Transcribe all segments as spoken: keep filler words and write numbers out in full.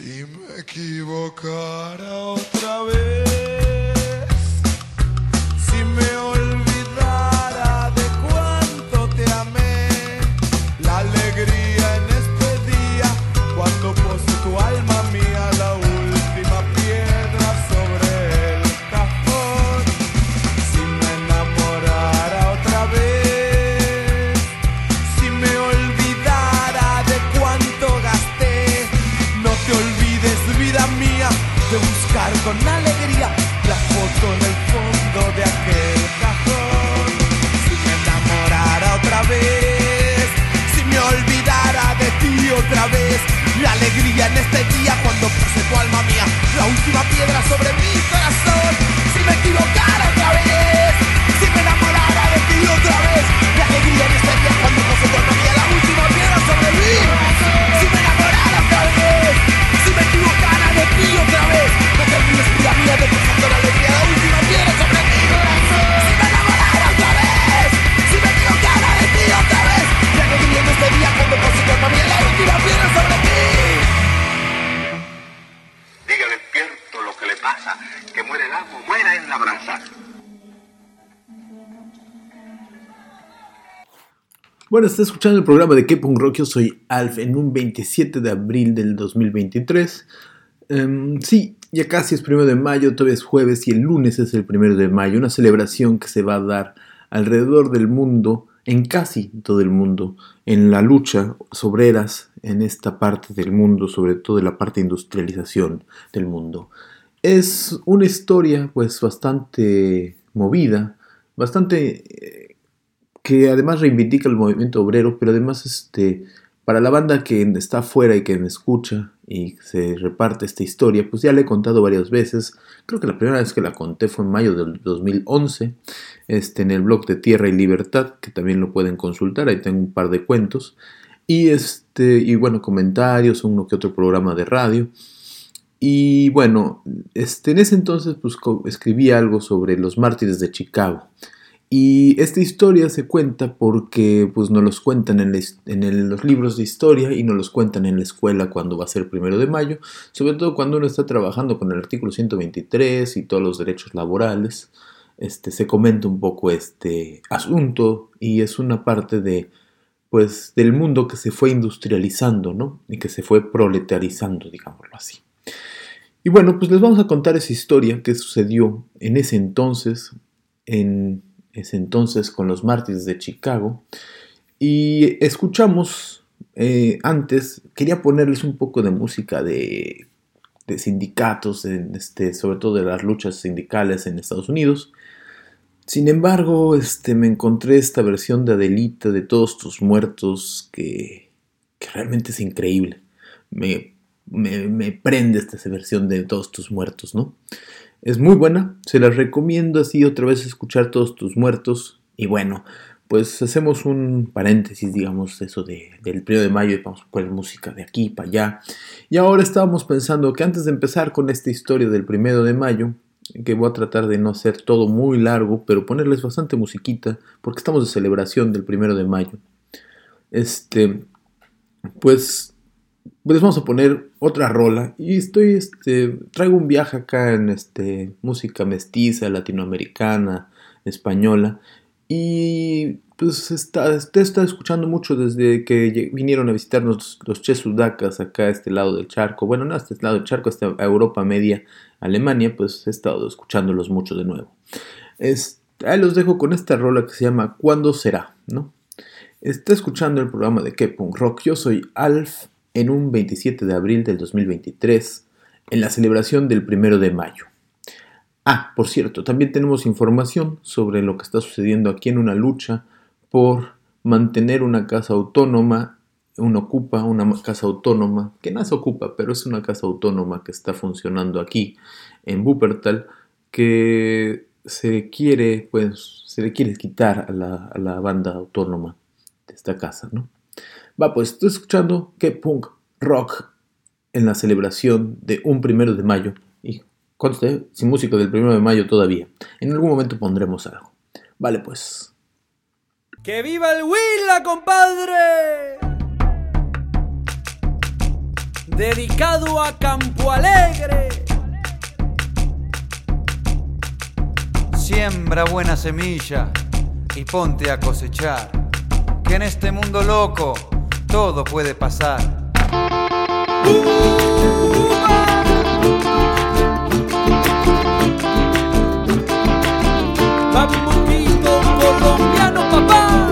Si me equivocara otra vez, si me olvidara de cuánto te amé, la alegría en este día, cuando pose tu alma mía la última piedra sobre el cajón. Si me enamorara otra vez, si me olvidara de cuánto gasté, no te olvides, vida mía, de buscar con alegría la foto en el fondo de aquel cajón. Si me enamorara otra vez, si me olvidara de ti otra vez, la alegría en este día cuando puse tu alma mía la última piedra sobre mi corazón. Si me equivocara otra vez, si me enamorara de ti otra vez, la alegría en este día cuando puse tu alma mía la última piedra sobre mi corazón. Si me enamorara otra vez, si me equivocara de ti otra vez, no te olvides, vida mía, de pasar la alegría la última piedra sobre mi corazón. Si me enamorara otra vez, si me equivocara de ti otra vez, la alegría en este día cuando puse tu alma mía la última piedra sobre mí. Diga despierto lo que le pasa, que muere el amo, muera en la brasa. Bueno, está escuchando el programa de K-Punk Rock. Yo soy Alf en un veintisiete de abril del dos mil veintitrés. Um, sí, ya casi es primero de mayo, todavía es jueves y el lunes es el primero de mayo. Una celebración que se va a dar alrededor del mundo, en casi todo el mundo, en la lucha obreras en esta parte del mundo, sobre todo en la parte de industrialización del mundo. Es una historia pues bastante movida, bastante... Eh, que además reivindica el movimiento obrero, pero además este, para la banda que está afuera y que me escucha y se reparte esta historia, pues ya la he contado varias veces. Creo que la primera vez que la conté fue en mayo del dos mil once, este, en el blog de Tierra y Libertad, que también lo pueden consultar, ahí tengo un par de cuentos, y, este, y bueno, comentarios, uno que otro programa de radio. Y bueno, este, en ese entonces pues, escribí algo sobre los mártires de Chicago. Y esta historia se cuenta porque pues, nos los cuentan en, la, en el, los libros de historia y nos los cuentan en la escuela cuando va a ser primero de mayo, sobre todo cuando uno está trabajando con el artículo ciento veintitrés y todos los derechos laborales. Este, se comenta un poco este asunto y es una parte de, pues, del mundo que se fue industrializando, ¿no? Y que se fue proletarizando, digámoslo así. Y bueno, pues les vamos a contar esa historia que sucedió en ese entonces, en... ese entonces con los mártires de Chicago, y escuchamos eh, antes, quería ponerles un poco de música de, de sindicatos, en este, sobre todo de las luchas sindicales en Estados Unidos. Sin embargo, este, me encontré esta versión de Adelita de Todos tus muertos que, que realmente es increíble, me, me, me prende esta versión de Todos tus muertos, ¿no? Es muy buena, se las recomiendo así otra vez escuchar Todos tus muertos. Y bueno, pues hacemos un paréntesis, digamos, eso de, del primero de mayo y vamos a poner música de aquí para allá. Y ahora estábamos pensando que antes de empezar con esta historia del primero de mayo, que voy a tratar de no hacer todo muy largo, pero ponerles bastante musiquita, porque estamos de celebración del primero de mayo. Este, pues... les vamos a poner otra rola y estoy, este, traigo un viaje acá en este, música mestiza, latinoamericana, española y pues está, está, está escuchando mucho desde que vinieron a visitarnos los, los Che Sudacas acá a este lado del charco, bueno no a este lado del charco, hasta Europa media, Alemania, pues he estado escuchándolos mucho de nuevo. Es, ahí los dejo con esta rola que se llama ¿Cuándo será?, ¿no? Está escuchando el programa de K-Punk Rock, yo soy Alf, en un veintisiete de abril del dos mil veintitrés, en la celebración del primero de mayo. Ah, por cierto, también tenemos información sobre lo que está sucediendo aquí en una lucha por mantener una casa autónoma, una ocupa, una casa autónoma, que no se ocupa, pero es una casa autónoma que está funcionando aquí en Wuppertal, que se quiere, pues, se le quiere quitar a la, a la banda autónoma de esta casa, ¿no? Va, pues estoy escuchando K-Punk Rock en la celebración de un primero de mayo. Y conste, sin música del primero de mayo todavía. En algún momento pondremos algo. Vale, pues. ¡Que viva el Huila, compadre! dedicado a Campo Alegre. Siembra buena semilla y ponte a cosechar, que en este mundo loco todo puede pasar. Bambuquito colombiano, papá.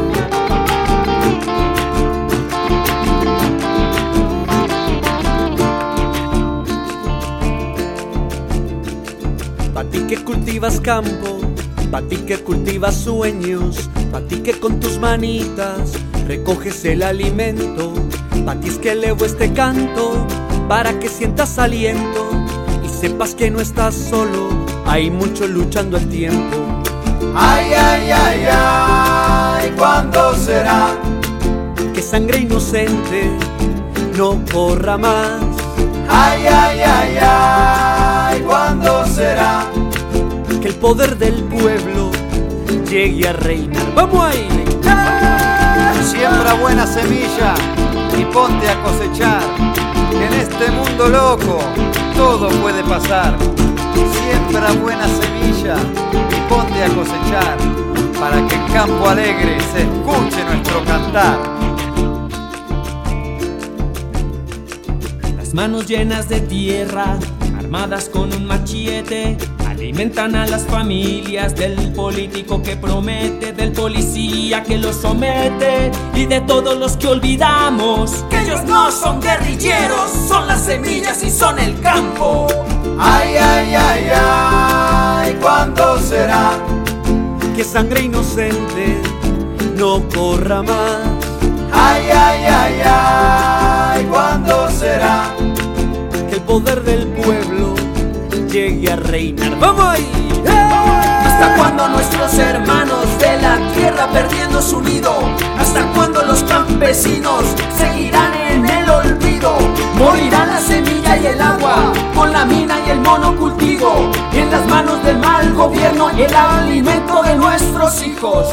Pa' ti que cultivas campo, pa' ti que cultivas sueños, pa' ti que con tus manitas recoges el alimento, pa' ti es que elevo este canto, para que sientas aliento y sepas que no estás solo, hay mucho luchando al tiempo. Ay, ay, ay, ay, ¿cuándo será que sangre inocente no corra más? Ay, ay, ay, ay, ¿cuándo será que el poder del pueblo llegue a reinar? ¡Vamos ahí! Siembra buena semilla y ponte a cosechar, que en este mundo loco todo puede pasar. Siembra buena semilla y ponte a cosechar, para que en Campo Alegre se escuche nuestro cantar. Las manos llenas de tierra, armadas con un machete, alimentan a las familias del político que promete, del policía que los somete y de todos los que olvidamos que ellos no son guerrilleros, son las semillas y son el campo. Ay, ay, ay, ay, ¿cuándo será que sangre inocente no corra más? Ay, ay, ay, ay, ¿cuándo será que el poder del pueblo llegue a reinar? ¡Vamos ahí! ¿Hasta cuándo nuestros hermanos de la tierra perdiendo su nido? ¿Hasta cuándo los campesinos seguirán en el olvido? Morirán la semilla y el agua, con la mina y el monocultivo, y en las manos del mal gobierno el alimento de nuestros hijos.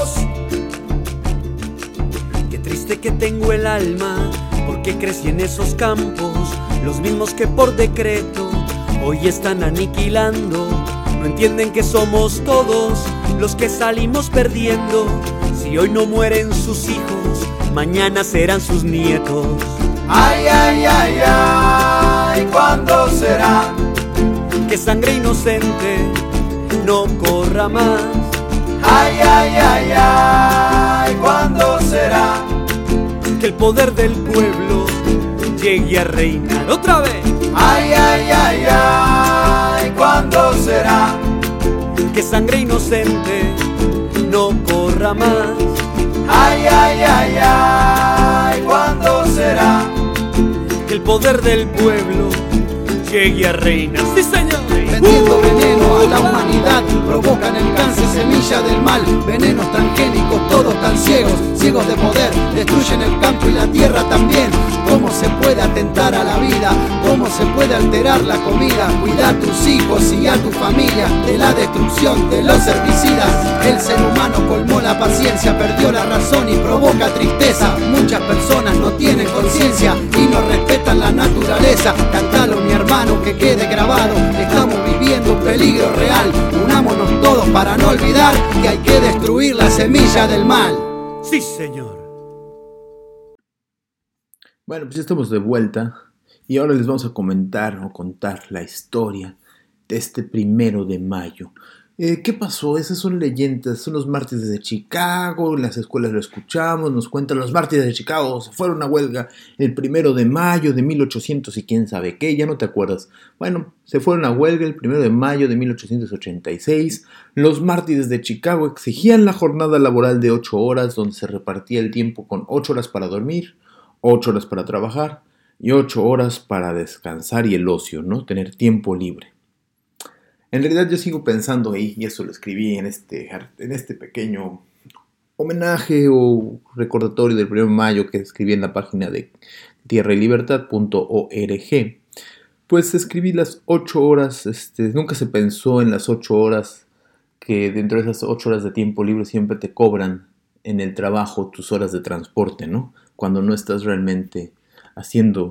Qué triste que tengo el alma, porque crecí en esos campos, los mismos que por decreto hoy están aniquilando. No entienden que somos todos los que salimos perdiendo. Si hoy no mueren sus hijos, mañana serán sus nietos. Ay, ay, ay, ay, ¿cuándo será que sangre inocente no corra más? Ay, ay, ay, ay, ¿cuándo será que el poder del pueblo llegue a reinar? ¡Otra vez! Ay, ay, ay, ay, ¿cuándo será que sangre inocente no corra más? Ay, ay, ay, ay, ¿cuándo será que el poder del pueblo llegue a reinar? ¡Sí, señor! Vendiendo veneno a la humanidad, provocan el cáncer, semilla del mal. Venenos transgénicos, todos tan ciegos, ciegos de poder, destruyen el campo y la tierra también. ¿Cómo se puede atentar a la vida? ¿Cómo se puede alterar la comida? Cuida a tus hijos y a tu familia de la destrucción de los herbicidas. El ser humano colmó la paciencia, perdió la razón y provoca tristeza. Muchas personas no tienen conciencia y no respetan la naturaleza. Cántalo, mi hermano, que quede grabado. Estamos viviendo un peligro real. Unámonos todos para no olvidar que hay que destruir la semilla del mal. Sí, señor. Bueno, pues ya estamos de vuelta y ahora les vamos a comentar o contar la historia de este primero de mayo. Eh, ¿Qué pasó? Esas son leyendas, son los mártires de Chicago, en las escuelas lo escuchamos, nos cuentan los mártires de Chicago, se fueron a huelga el primero de mayo de mil ochocientos y quién sabe qué, ya no te acuerdas. Bueno, se fueron a huelga el primero de mayo de mil ochocientos ochenta y seis, los mártires de Chicago exigían la jornada laboral de ocho horas, donde se repartía el tiempo con ocho horas para dormir, ocho horas para trabajar y ocho horas para descansar y el ocio, ¿no? Tener tiempo libre. En realidad yo sigo pensando ahí, y eso lo escribí en este, en este pequeño homenaje o recordatorio del primero de mayo que escribí en la página de tierra y libertad punto org. Pues escribí las ocho horas, este, nunca se pensó en las ocho horas que dentro de esas ocho horas de tiempo libre siempre te cobran en el trabajo tus horas de transporte, ¿no? Cuando no estás realmente haciendo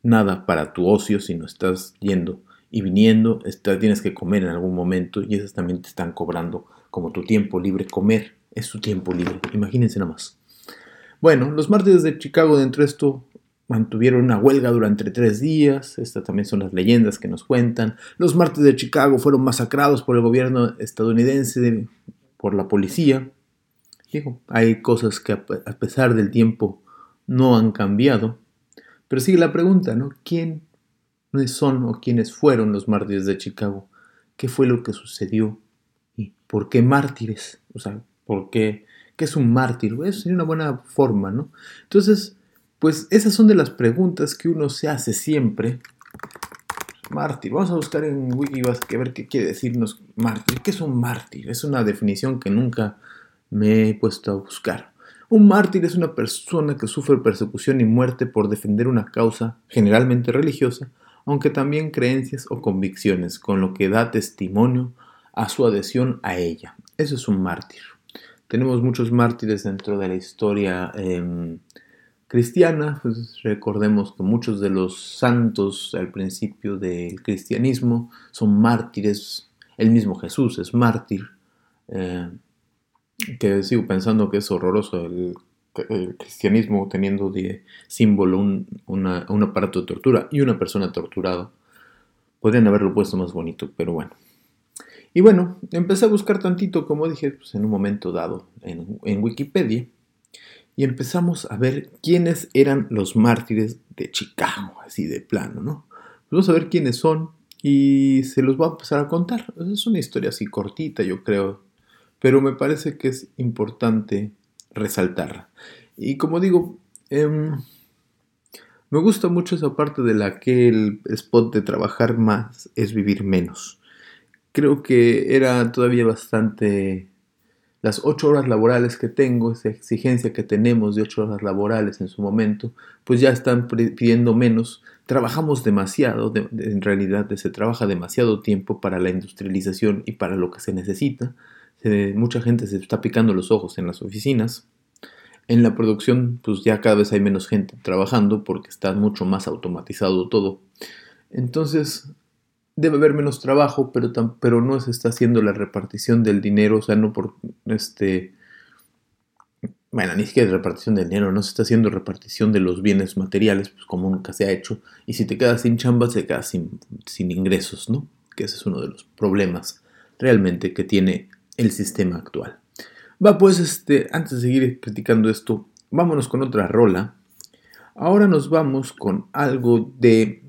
nada para tu ocio, sino estás yendo y viniendo, está, tienes que comer en algún momento y esas también te están cobrando como tu tiempo libre. Comer es tu tiempo libre, imagínense nada más. Bueno, los mártires de Chicago, dentro de esto, mantuvieron una huelga durante tres días. Estas también son las leyendas que nos cuentan. Los mártires de Chicago fueron masacrados por el gobierno estadounidense, de, por la policía. Digo, hay cosas que a pesar del tiempo no han cambiado. Pero sigue la pregunta, ¿no? ¿Quién son o quiénes fueron los mártires de Chicago? ¿Qué fue lo que sucedió? ¿Y por qué mártires? O sea, ¿por qué? ¿Qué es un mártir? Eso sería una buena forma, ¿no? Entonces, pues esas son de las preguntas que uno se hace siempre. Mártir. Vamos a buscar en Wiki a ver qué quiere decirnos mártir. ¿Qué es un mártir? Es una definición que nunca me he puesto a buscar. Un mártir es una persona que sufre persecución y muerte por defender una causa generalmente religiosa, aunque también creencias o convicciones, con lo que da testimonio a su adhesión a ella. Eso es un mártir. Tenemos muchos mártires dentro de la historia eh, cristiana. Pues recordemos que muchos de los santos al principio del cristianismo son mártires. El mismo Jesús es mártir. Eh, que sigo pensando que es horroroso el, el cristianismo teniendo de símbolo un, una, un aparato de tortura y una persona torturada. Podrían haberlo puesto más bonito, pero bueno. Y bueno, empecé a buscar tantito, como dije, pues en un momento dado en, en Wikipedia, y empezamos a ver quiénes eran los mártires de Chicago, así de plano, ¿no? Pues vamos a ver quiénes son y se los voy a empezar a contar. Es una historia así cortita, yo creo, pero me parece que es importante resaltarla. Y como digo, eh, me gusta mucho esa parte de la que el spot de trabajar más es vivir menos. Creo que era todavía bastante. Las ocho horas laborales que tengo, esa exigencia que tenemos de ocho horas laborales en su momento, pues ya están pidiendo menos. Trabajamos demasiado, de, de, en realidad se trabaja demasiado tiempo para la industrialización y para lo que se necesita. Se, mucha gente se está picando los ojos en las oficinas. En la producción, pues ya cada vez hay menos gente trabajando porque está mucho más automatizado todo. Entonces, debe haber menos trabajo, pero, tam, pero no se está haciendo la repartición del dinero, o sea, no por este... Bueno, ni siquiera repartición del dinero, no se está haciendo repartición de los bienes materiales, pues como nunca se ha hecho. Y si te quedas sin chamba, te quedas sin, sin ingresos, ¿no? Que ese es uno de los problemas realmente que tiene el sistema actual. Va, pues, este, antes de seguir criticando esto, vámonos con otra rola. Ahora nos vamos con algo de...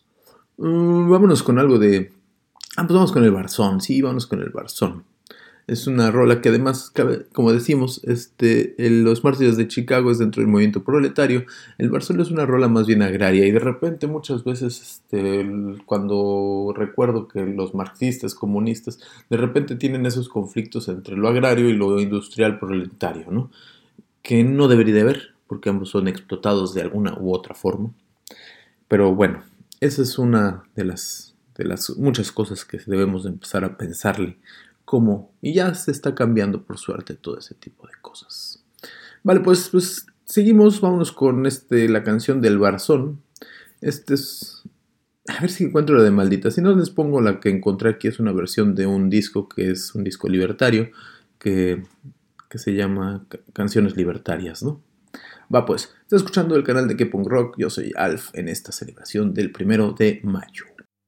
Uh, vámonos con algo de... Ah, pues vamos con el Barzón. Sí, vámonos con el Barzón. Es una rola que además, como decimos, este, el, los mártires de Chicago es dentro del movimiento proletario. El Barzón es una rola más bien agraria. Y de repente muchas veces, este, el, cuando recuerdo que los marxistas, comunistas, de repente tienen esos conflictos entre lo agrario y lo industrial proletario, ¿no? Que no debería de haber, porque ambos son explotados de alguna u otra forma. Pero bueno, esa es una de las, de las muchas cosas que debemos de empezar a pensarle. Cómo, y ya se está cambiando por suerte todo ese tipo de cosas. Vale, pues, pues seguimos, vámonos con este, la canción del Barzón. Este es... A ver si encuentro la de Maldita. Si no, les pongo la que encontré aquí. Es una versión de un disco que es un disco libertario que, que se llama Canciones Libertarias, ¿no? Va, pues, está escuchando el canal de K-Punk Rock. Yo soy Alf en esta celebración del primero de mayo.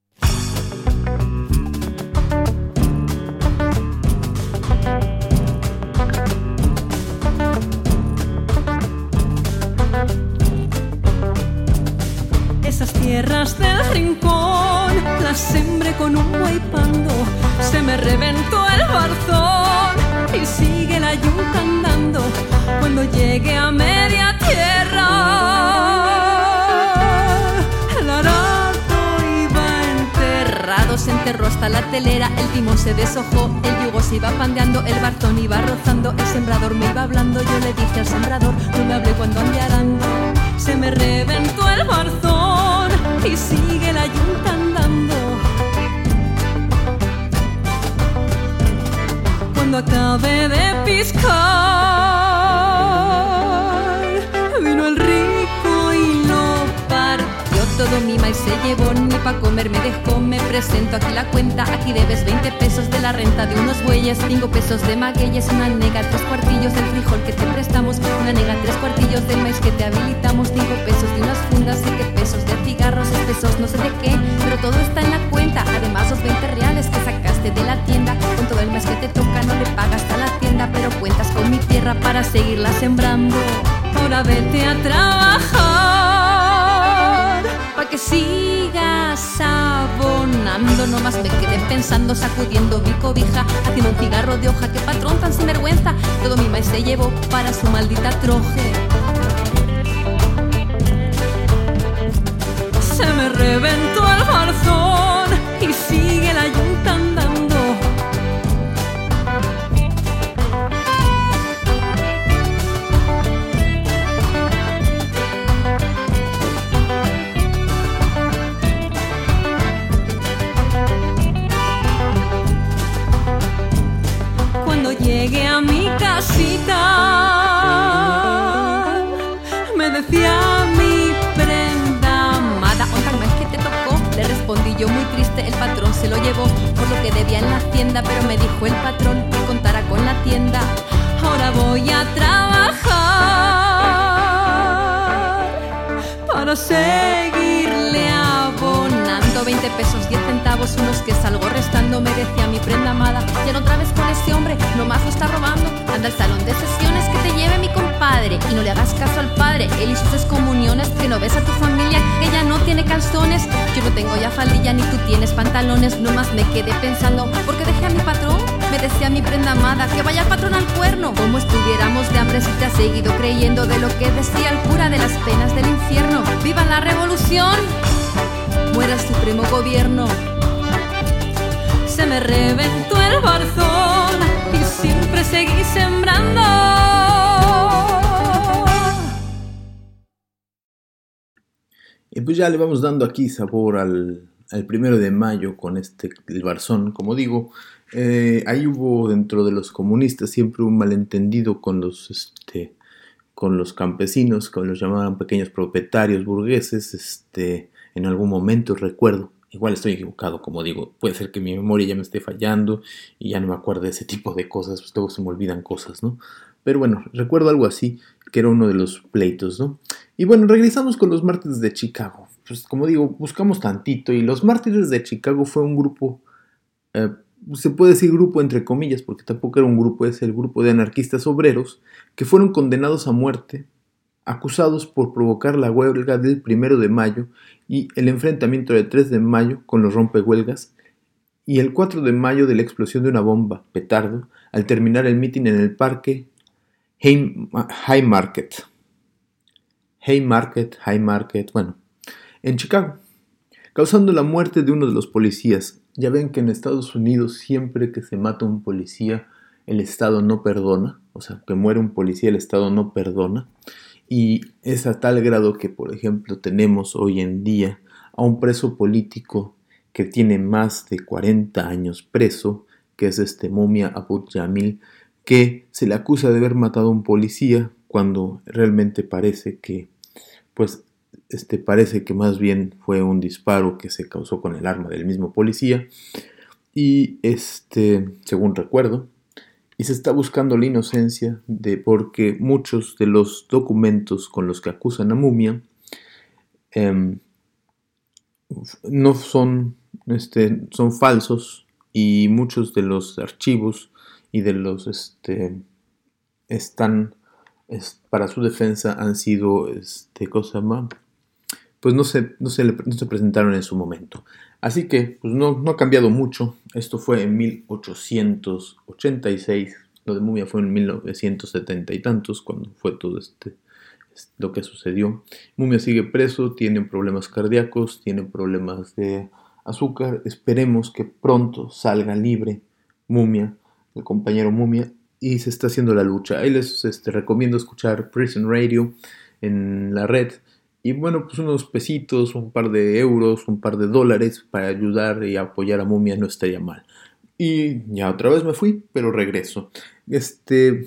Esas tierras del rincón las sembré con un guaypando. Se me reventó el barzón y sigue la yuca andando. Cuando llegue a media tierra, el arado iba enterrado. Se enterró hasta la telera, el timón se deshojó, el yugo se iba pandeando, el barzón iba rozando, el sembrador me iba hablando. Yo le dije al sembrador, no me hable cuando ande arando. Se me reventó el barzón y sigue la yunta andando. Cuando acabe de piscar, vino el rico y lo partió todo Todo mi maíz se llevó, ni pa' comer me dejó. Me presento aquí la cuenta, aquí debes veinte pesos de la renta de unos bueyes, cinco pesos de magueyes, una nega, tres cuartillos del frijol que te prestamos, una nega, tres cuartillos del maíz que te habilitamos, cinco pesos de unas fundas, siete pesos de cigarros, seis pesos no sé de qué, pero todo está en la cuenta. Además los veinte reales que sacaste de la tienda, con todo el mes que te toca no le pagas a la tienda, pero cuentas con mi tierra para seguirla sembrando. Ahora vete a trabajar pa' que sigas abonando. No más me quedé pensando, sacudiendo mi cobija, haciendo un cigarro de hoja. Qué patrón tan sinvergüenza, todo mi maíz se llevó para su maldita troje. Se me reventó el barzón y sigue la yunta andando. Cuando llegué a mi casita, me decía mi prenda amada: ¿onta el maíz que te tocó? Le respondí yo muy triste, el patrón se lo llevó por lo que debía en la hacienda, pero me dijo el patrón que contara con la tienda. Ahora voy a trabajar para seguirle abonando. Veinte pesos, diez centavos, unos que salgo restando. Me decía mi prenda amada: ya no otra vez con ese hombre, nomás lo está robando. Anda al salón de sesiones que te lleve mi compadre, y no le hagas caso al padre, él y sus excomuniones. Que no ves a tu familia, que ya no tiene calzones. Yo no tengo ya faldilla, ni tú tienes pantalones. Nomás me quedé pensando, ¿por qué dejé a mi patrón? Me decía mi prenda amada, que vaya el patrón al cuerno. Como estuviéramos de hambre si te has seguido creyendo de lo que decía el cura de las penas del infierno. ¡Viva la revolución! ¡Muera el supremo gobierno! Se me reventó el barzón y siempre seguí sembrando. Y pues ya le vamos dando aquí sabor al, al primero de mayo con este, el barzón, como digo. Eh, ahí hubo dentro de los comunistas siempre un malentendido con los, este, con los campesinos, que los llamaban pequeños propietarios burgueses. Este, en algún momento recuerdo, igual estoy equivocado, como digo, puede ser que mi memoria ya me esté fallando y ya no me acuerdo de ese tipo de cosas, pues luego se me olvidan cosas, ¿no? Pero bueno, recuerdo algo así, que era uno de los pleitos, ¿no? Y bueno, regresamos con los Mártires de Chicago. Pues como digo, buscamos tantito, y los Mártires de Chicago fue un grupo, eh, se puede decir grupo entre comillas, porque tampoco era un grupo, es el grupo de anarquistas obreros, que fueron condenados a muerte, acusados por provocar la huelga del primero de mayo y el enfrentamiento del tres de mayo con los rompehuelgas, y el cuatro de mayo de la explosión de una bomba petardo al terminar el mitin en el parque Haymarket. Haymarket, Haymarket, bueno, en Chicago, causando la muerte de uno de los policías. Ya ven que en Estados Unidos siempre que se mata un policía, el Estado no perdona, o sea, que muere un policía, el Estado no perdona. Y es a tal grado que, por ejemplo, tenemos hoy en día a un preso político que tiene más de cuarenta años preso, que es este Mumia Abu-Jamil, que se le acusa de haber matado a un policía cuando realmente parece que, pues, este, parece que más bien fue un disparo que se causó con el arma del mismo policía. Y, este, según recuerdo, y se está buscando la inocencia de porque muchos de los documentos con los que acusan a Mumia eh, no son, este, son falsos, y muchos de los archivos y de los este, están es, para su defensa han sido este, cosa más, pues no se, no, se le, no se presentaron en su momento. Así que pues no, no ha cambiado mucho. Esto fue en mil ochocientos ochenta y seis. Lo de Mumia fue en mil novecientos setenta y tantos, cuando fue todo este, lo que sucedió. Mumia sigue preso, tiene problemas cardíacos, tiene problemas de azúcar. Esperemos que pronto salga libre Mumia, el compañero Mumia, y se está haciendo la lucha. Ahí les este, recomiendo escuchar Prison Radio en la red. Y bueno, pues unos pesitos, un par de euros, un par de dólares para ayudar y apoyar a Mumia no estaría mal. Y ya otra vez me fui, pero regreso. Este,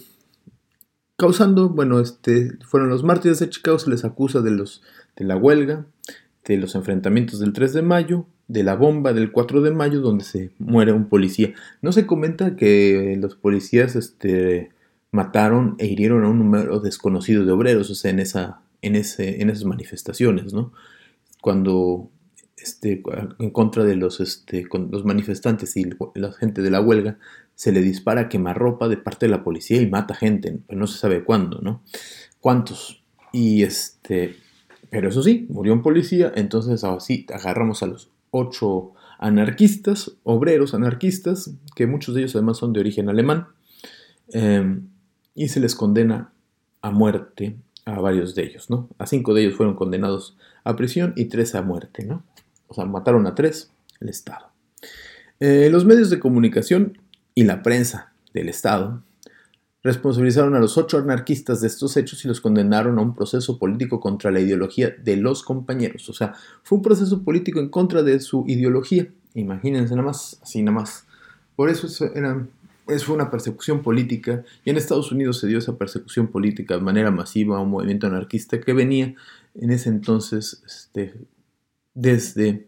causando, bueno, este, fueron los Mártires de Chicago, se les acusa de, los, de la huelga, este, los enfrentamientos del tres de mayo, de la bomba del cuatro de mayo, donde se muere un policía. No se comenta que los policías este, mataron e hirieron a un número desconocido de obreros, o sea, en, esa, en, ese, en esas manifestaciones, ¿no? Cuando este, en contra de los, este, con los manifestantes y la gente de la huelga, se le dispara quemarropa de parte de la policía y mata gente, pero no se sabe cuándo, ¿no? ¿Cuántos? Y este, pero eso sí, murió un policía, entonces así agarramos a los ocho anarquistas, obreros anarquistas, que muchos de ellos además son de origen alemán, eh, y se les condena a muerte a varios de ellos, ¿no? A cinco de ellos fueron condenados a prisión y tres a muerte, ¿no? O sea, mataron a tres, el Estado. Eh, los medios de comunicación y la prensa del Estado responsabilizaron a los ocho anarquistas de estos hechos y los condenaron a un proceso político contra la ideología de los compañeros. O sea, fue un proceso político en contra de su ideología. Imagínense nada más, así nada más. Por eso eso era, eso fue una persecución política. Y en Estados Unidos se dio esa persecución política de manera masiva a un movimiento anarquista que venía en ese entonces este, desde,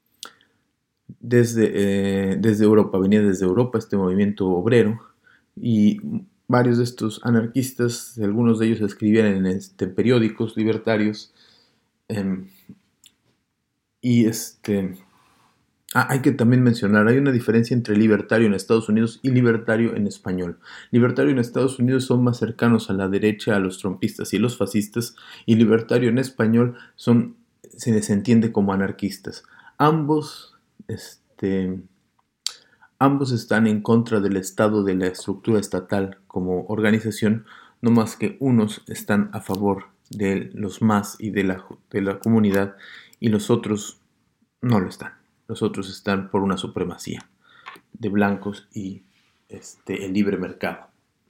desde, eh, desde Europa. Venía desde Europa este movimiento obrero y varios de estos anarquistas, algunos de ellos escribían en este, periódicos libertarios. Eh, y este, ah, hay que también mencionar, hay una diferencia entre libertario en Estados Unidos y libertario en español. Libertario en Estados Unidos son más cercanos a la derecha, a los trumpistas y los fascistas, y libertario en español son, se les entiende como anarquistas. Ambos, este... Ambos están en contra del Estado, de la estructura estatal como organización, no más que unos están a favor de los más y de la, de la comunidad y los otros no lo están. Los otros están por una supremacía de blancos y este, el libre mercado.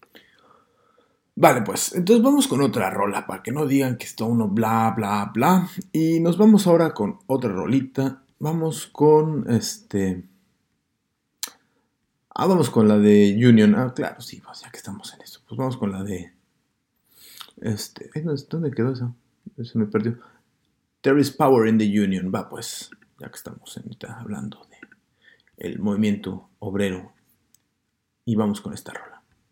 Vale, pues, entonces vamos con otra rola para que no digan que está uno bla, bla, bla. Y nos vamos ahora con otra rolita. Vamos con este... Ah, vamos con la de Union. Ah, claro, sí, pues ya que estamos en eso. Pues vamos con la de... Este... ¿Dónde quedó esa? Se me perdió. There is power in the Union. Va, pues, ya que estamos ahorita hablando de el movimiento obrero. Y vamos con esta rola.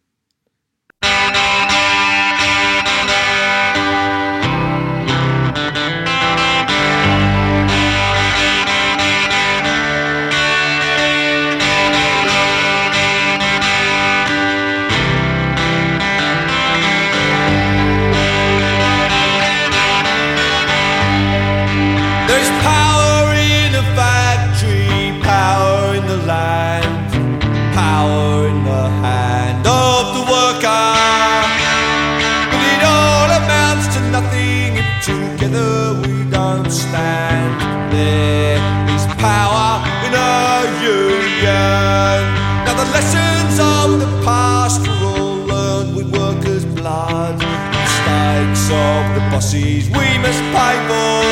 We must pay for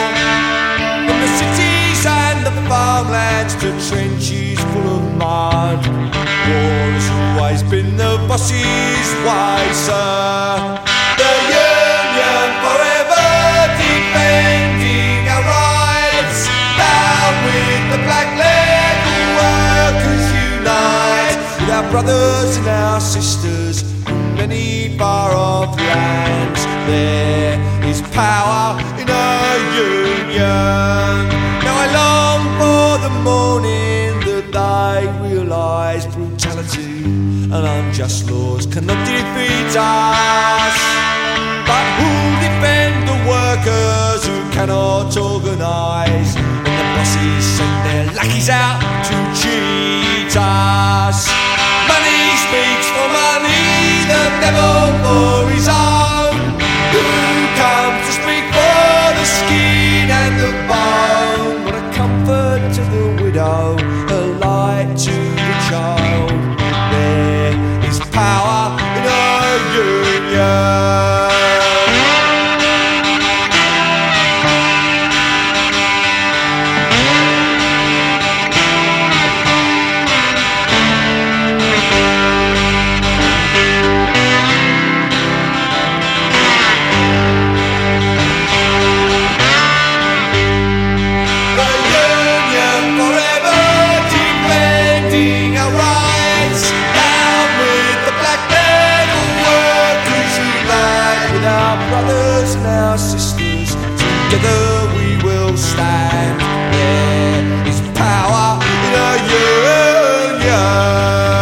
from the cities and the farmlands to trenches full of mud. War has always been the boss's way, sir. The Union forever defending our rights. Down with the black leather workers unite, with our brothers and our sisters from many far off lands. There is power in a union. Now I long for the morning that they realise brutality and unjust laws cannot defeat us. But who'll defend the workers who cannot organise when the bosses send their lackeys out to cheat us? Money speaks for money, the devil for his own. Who comes to speak for the skin and the bone? What a comfort to the widow, a light to the child. There is power in a union. together we will stand. There is power in a union.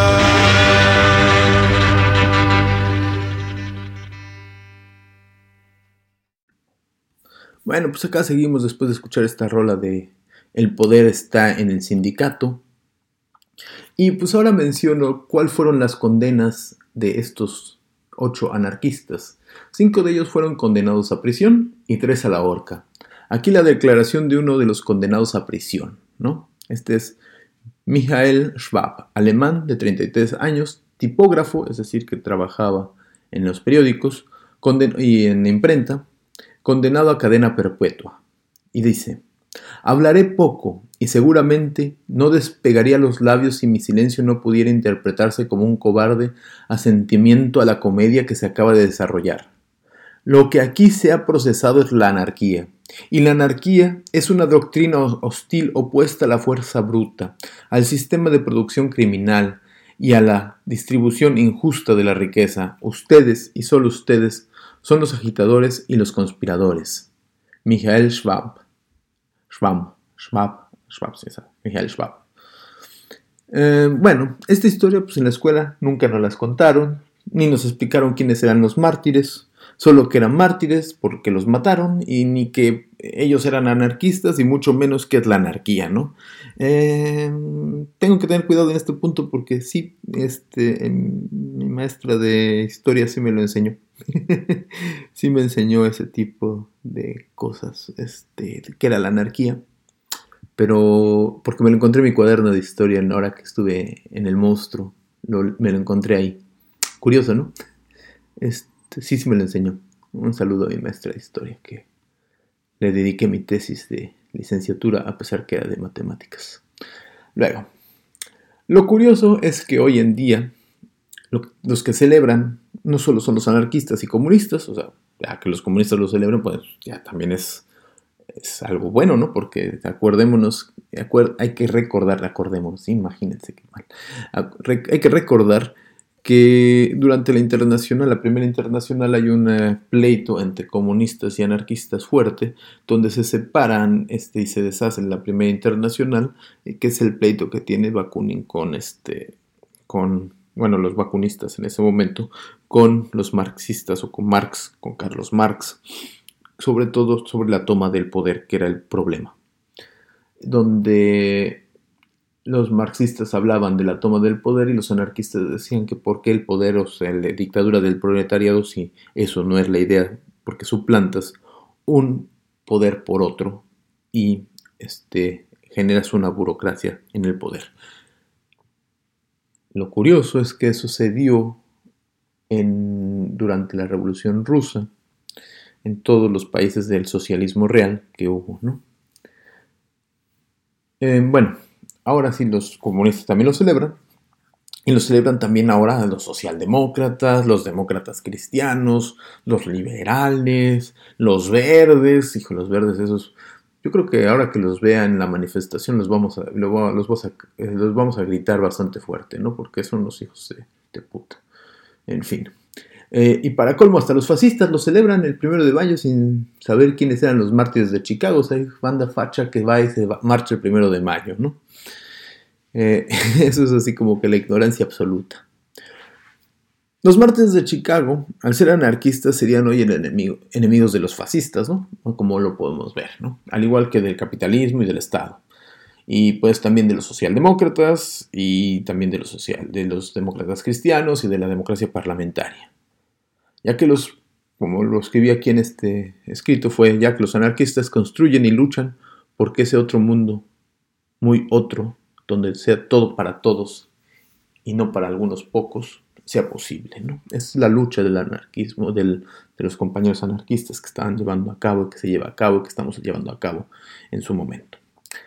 Bueno, pues acá seguimos después de escuchar esta rola de El poder está en el sindicato. Y pues ahora menciono cuáles fueron las condenas de estos ocho anarquistas. Cinco de ellos fueron condenados a prisión y tres a la horca. Aquí la declaración de uno de los condenados a prisión, ¿no? Este es Michael Schwab, alemán de treinta y tres años, tipógrafo, es decir, que trabajaba en los periódicos conden- y en imprenta, condenado a cadena perpetua. Y dice: hablaré poco y seguramente no despegaría los labios si mi silencio no pudiera interpretarse como un cobarde asentimiento a la comedia que se acaba de desarrollar. Lo que aquí se ha procesado es la anarquía, y la anarquía es una doctrina hostil opuesta a la fuerza bruta, al sistema de producción criminal y a la distribución injusta de la riqueza. Ustedes, y solo ustedes, son los agitadores y los conspiradores. Michael Schwab. Schwab. Schwab. Schwab, sí, Michael Schwab. Eh, bueno, esta historia pues en la escuela nunca nos las contaron, ni nos explicaron quiénes eran los mártires, solo que eran mártires porque los mataron y ni que ellos eran anarquistas y mucho menos que es la anarquía, ¿no? Eh, tengo que tener cuidado en este punto porque sí, este, mi maestra de historia sí me lo enseñó. Sí me enseñó ese tipo de cosas, este, que era la anarquía, pero porque me lo encontré en mi cuaderno de historia en la hora que estuve en el monstruo, lo, me lo encontré ahí. Curioso, ¿no? Este, sí, sí me lo enseñó. Un saludo a mi maestra de historia, que le dediqué mi tesis de licenciatura a pesar que era de matemáticas. Luego, lo curioso es que hoy en día lo, los que celebran no solo son los anarquistas y comunistas, o sea, ya que los comunistas lo celebran, pues ya también es, es algo bueno, ¿no? Porque acordémonos, acuer, hay que recordar, acordémonos, imagínense qué mal, hay que recordar que durante la internacional, la primera internacional, hay un pleito entre comunistas y anarquistas fuerte, donde se separan este, y se deshacen la primera internacional, que es el pleito que tiene Bakunin con, este, con, bueno, los bakunistas en ese momento, con los marxistas o con Marx, con Carlos Marx, sobre todo sobre la toma del poder, que era el problema, donde los marxistas hablaban de la toma del poder y los anarquistas decían que por qué el poder, o sea, la dictadura del proletariado, si eso no es la idea, porque suplantas un poder por otro y este, generas una burocracia en el poder. Lo curioso es que eso se dio en, durante la Revolución Rusa, en todos los países del socialismo real que hubo, ¿no? Eh, bueno, ahora sí los comunistas también lo celebran, y lo celebran también ahora los socialdemócratas, los demócratas cristianos, los liberales, los verdes. Hijo, los verdes esos, yo creo que ahora que los vean en la manifestación los vamos a, los vamos a, los vamos a gritar bastante fuerte, ¿no? Porque son los hijos de, de puta. En fin. Eh, y para colmo, hasta los fascistas lo celebran el primero de mayo sin saber quiénes eran los mártires de Chicago. O sea, hay banda facha que va y se va, marcha el primero de mayo, ¿no? Eh, eso es así como que la ignorancia absoluta. Los mártires de Chicago, al ser anarquistas, serían hoy el enemigo, enemigos de los fascistas, ¿no? Como lo podemos ver, ¿no? Al igual que del capitalismo y del Estado. Y pues también de los socialdemócratas y también de los, social, de los demócratas cristianos y de la democracia parlamentaria. Ya que los, como lo escribí aquí en este escrito, fue ya que los anarquistas construyen y luchan porque ese otro mundo, muy otro, donde sea todo para todos y no para algunos pocos, sea posible, ¿no? Es la lucha del anarquismo, del, de los compañeros anarquistas que estaban llevando a cabo, que se lleva a cabo, que estamos llevando a cabo en su momento.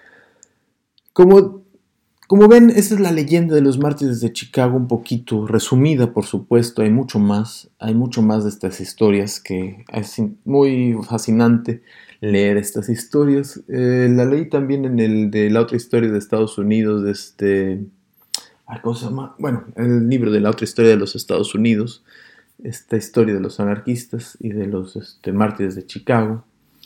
Como, como ven, esa es la leyenda de los mártires de Chicago, un poquito resumida, por supuesto. Hay mucho más, hay mucho más de estas historias, que es muy fascinante leer estas historias. Eh, la leí también en el de la otra historia de Estados Unidos, de este, ¿cómo se llama? Bueno, el libro de la otra historia de los Estados Unidos, esta historia de los anarquistas y de los este, mártires de Chicago.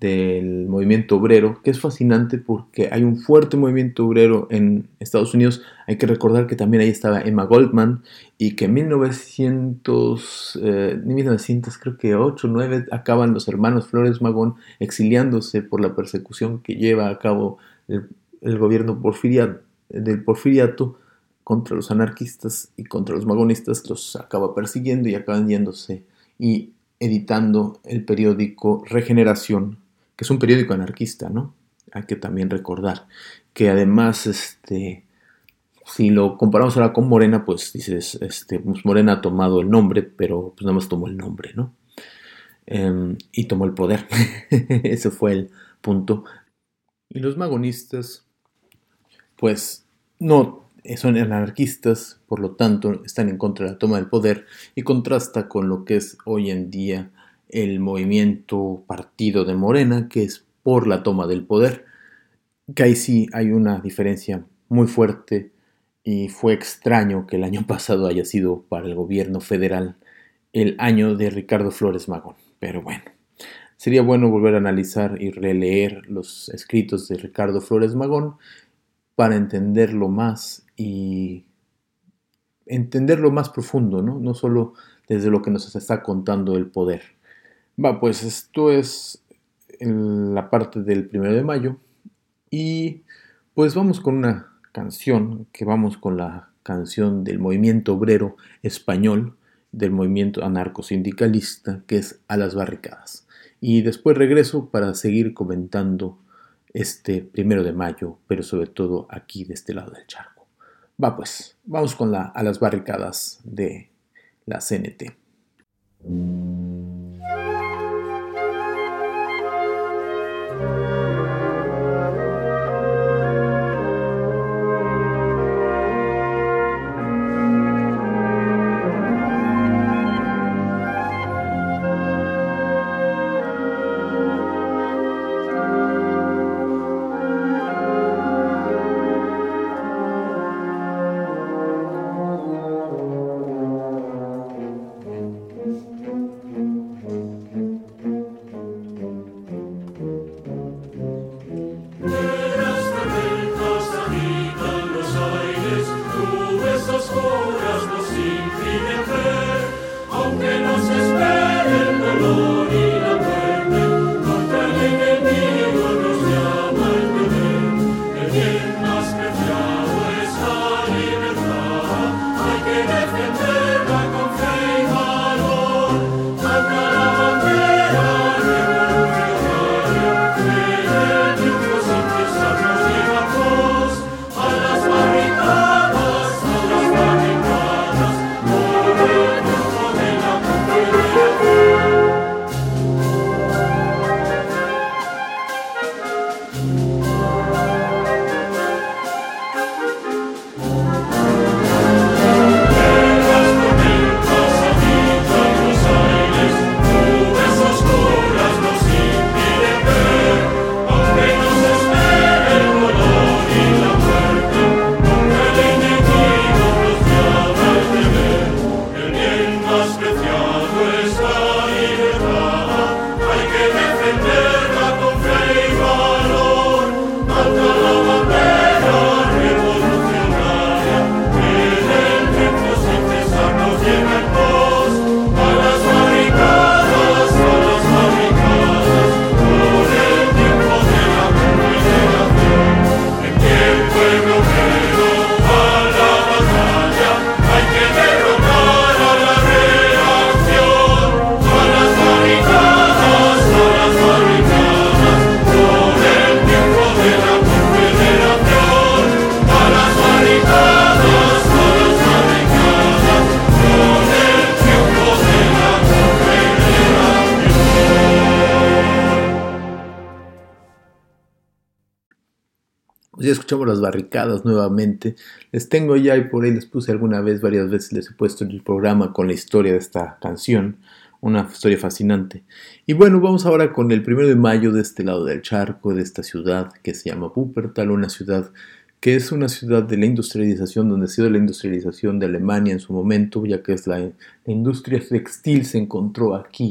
del movimiento obrero, que es fascinante porque hay un fuerte movimiento obrero en Estados Unidos. Hay que recordar que también ahí estaba Emma Goldman y que en mil novecientos, eh, mil novecientos creo que ocho, nueve acaban los hermanos Flores Magón exiliándose por la persecución que lleva a cabo el, el gobierno porfiria, del porfiriato contra los anarquistas y contra los magonistas. Los acaba persiguiendo y acaban yéndose y editando el periódico Regeneración, que es un periódico anarquista, ¿no? Hay que también recordar que además, este, si lo comparamos ahora con Morena, pues dices, este, pues Morena ha tomado el nombre, pero pues nada más tomó el nombre, ¿no? Um, y tomó el poder. Ese fue el punto. Y los magonistas, pues no son anarquistas, por lo tanto están en contra de la toma del poder, y contrasta con lo que es hoy en día el movimiento partido de Morena, que es por la toma del poder, que ahí sí hay una diferencia muy fuerte, y fue extraño que el año pasado haya sido para el gobierno federal el año de Ricardo Flores Magón. Pero bueno, sería bueno volver a analizar y releer los escritos de Ricardo Flores Magón para entenderlo más y entenderlo más profundo, ¿no? No solo desde lo que nos está contando el poder. Va, pues esto es la parte del primero de mayo y pues vamos con una canción, que vamos con la canción del movimiento obrero español, del movimiento anarcosindicalista, que es A las barricadas. Y después regreso para seguir comentando este primero de mayo, pero sobre todo aquí de este lado del charco. Va pues, vamos con la A las barricadas de la C N T. Ya escuchamos las barricadas nuevamente. Les tengo ya y por ahí les puse alguna vez, varias veces les he puesto en el programa con la historia de esta canción. Una historia fascinante. Y bueno, vamos ahora con el primero de mayo de este lado del charco, de esta ciudad que se llama Wuppertal, una ciudad que es una ciudad de la industrialización, donde ha sido la industrialización de Alemania en su momento, ya que es la, la industria textil se encontró aquí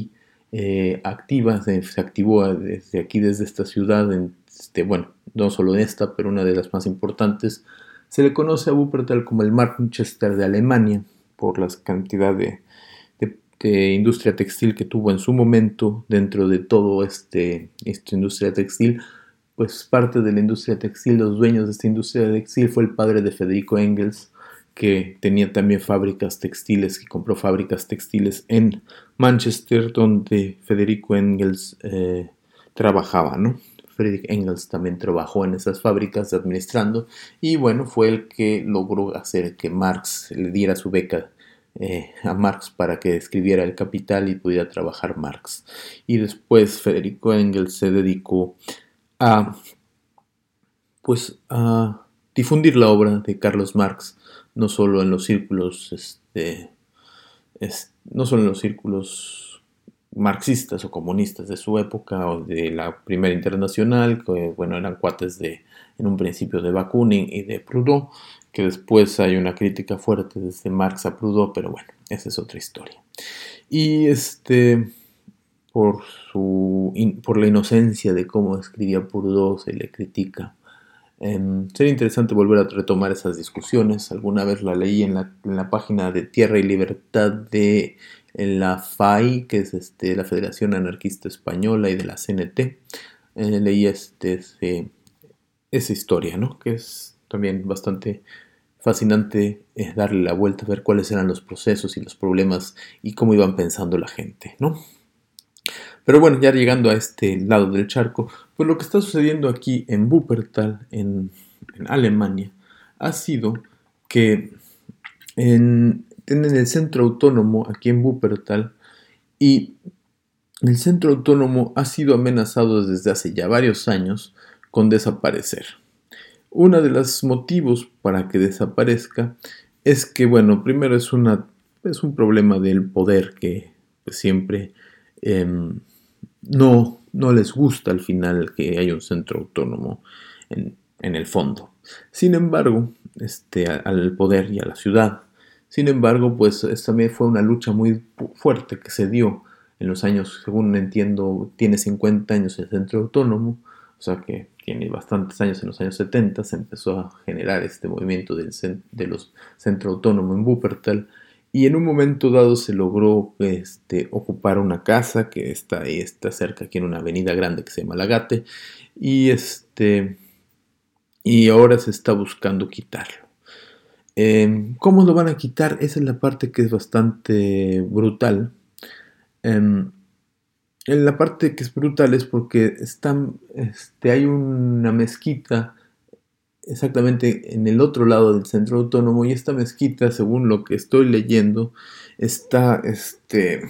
eh, activa, se, se activó desde aquí, desde esta ciudad, en, este, bueno, no solo esta, pero una de las más importantes. Se le conoce a Wuppertal como el Manchester de Alemania, por la cantidad de, de, de industria textil que tuvo en su momento. Dentro de todo este, esta industria textil, pues parte de la industria textil, los dueños de esta industria textil fue el padre de Federico Engels, que tenía también fábricas textiles, que compró fábricas textiles en Manchester, donde Federico Engels eh, trabajaba, ¿no? Friedrich Engels también trabajó en esas fábricas administrando, y bueno, fue el que logró hacer que Marx le diera su beca eh, a Marx para que escribiera El Capital y pudiera trabajar Marx. Y después Federico Engels se dedicó a, pues, a difundir la obra de Carlos Marx, no solo en los círculos, este, es, no solo en los círculos marxistas o comunistas de su época o de la Primera Internacional, que bueno, eran cuates de, en un principio, de Bakunin y de Proudhon, que después hay una crítica fuerte desde Marx a Proudhon, pero bueno, esa es otra historia. Y este, por su, por la inocencia de cómo escribía Proudhon, se le critica. Eh, sería interesante volver a retomar esas discusiones. Alguna vez la leí en la, en la página de Tierra y Libertad de la F A I, que es este, la Federación Anarquista Española, y de la C N T. Eh, leí este, ese, esa historia, ¿no? Que es también bastante fascinante eh, darle la vuelta, ver cuáles eran los procesos y los problemas y cómo iban pensando la gente, ¿no? Pero bueno, ya llegando a este lado del charco, pues lo que está sucediendo aquí en Wuppertal, en, en Alemania, ha sido que en, tienen el centro autónomo aquí en Wuppertal, y el centro autónomo ha sido amenazado desde hace ya varios años con desaparecer. Uno de los motivos para que desaparezca es que, bueno, primero es, una, es un problema del poder que pues, siempre eh, no, no les gusta al final que haya un centro autónomo en, en el fondo. Sin embargo, este, al poder y a la ciudad. Sin embargo, pues esta también fue una lucha muy fuerte que se dio en los años, según entiendo, tiene cincuenta años el centro autónomo, o sea que tiene bastantes años. En los años setenta se empezó a generar este movimiento del, de los centro autónomo en Wuppertal, y en un momento dado se logró este, ocupar una casa que está ahí, está cerca, aquí en una avenida grande que se llama Lagate, y, este, y ahora se está buscando quitarlo. Eh, ¿Cómo lo van a quitar? Esa es la parte que es bastante brutal. Eh, en la parte que es brutal es porque están, este, hay una mezquita exactamente en el otro lado del centro autónomo, y esta mezquita, según lo que estoy leyendo, está este,